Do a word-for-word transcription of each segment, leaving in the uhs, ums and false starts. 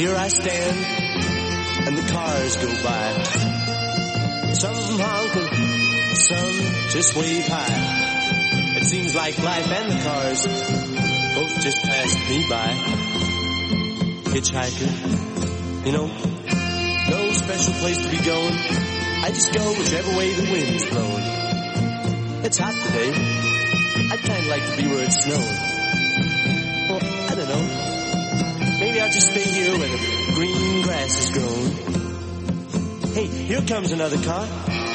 here I stand, and the cars go by. Some of them honking, some just wave high. It seems like life and the cars both just passed me by. Hitchhiker, you know, no special place to be going. I just go whichever way the wind's blowing. It's hot today. I'd kind of like to be where it's snowing. Well, I don't know. Maybe I'll just stay here where the green grass is growing. Hey, here comes another car.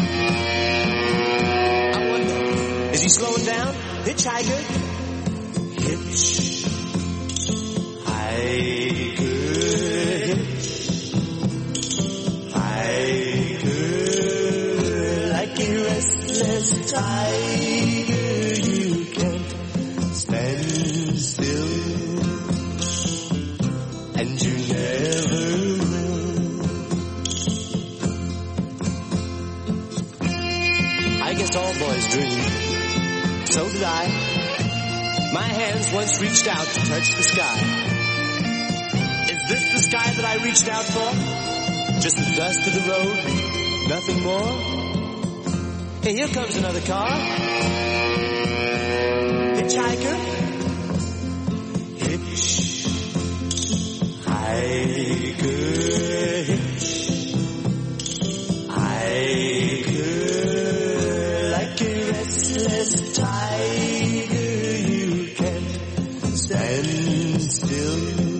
I wonder, is he slowing down? Hitchhiker? Hitch. Hiker. Hitch. Hiker. Like a restless tiger, you can't stand still. And you never will. I guess all boys dream. So did I. My hands once reached out to touch the sky. Is this the sky that I reached out for? Just the dust of the road? Nothing more? Hey, here comes another car. Hitchhiker? Hitch. Hiker, hitch, hiker, like a restless tiger, you can't stand still.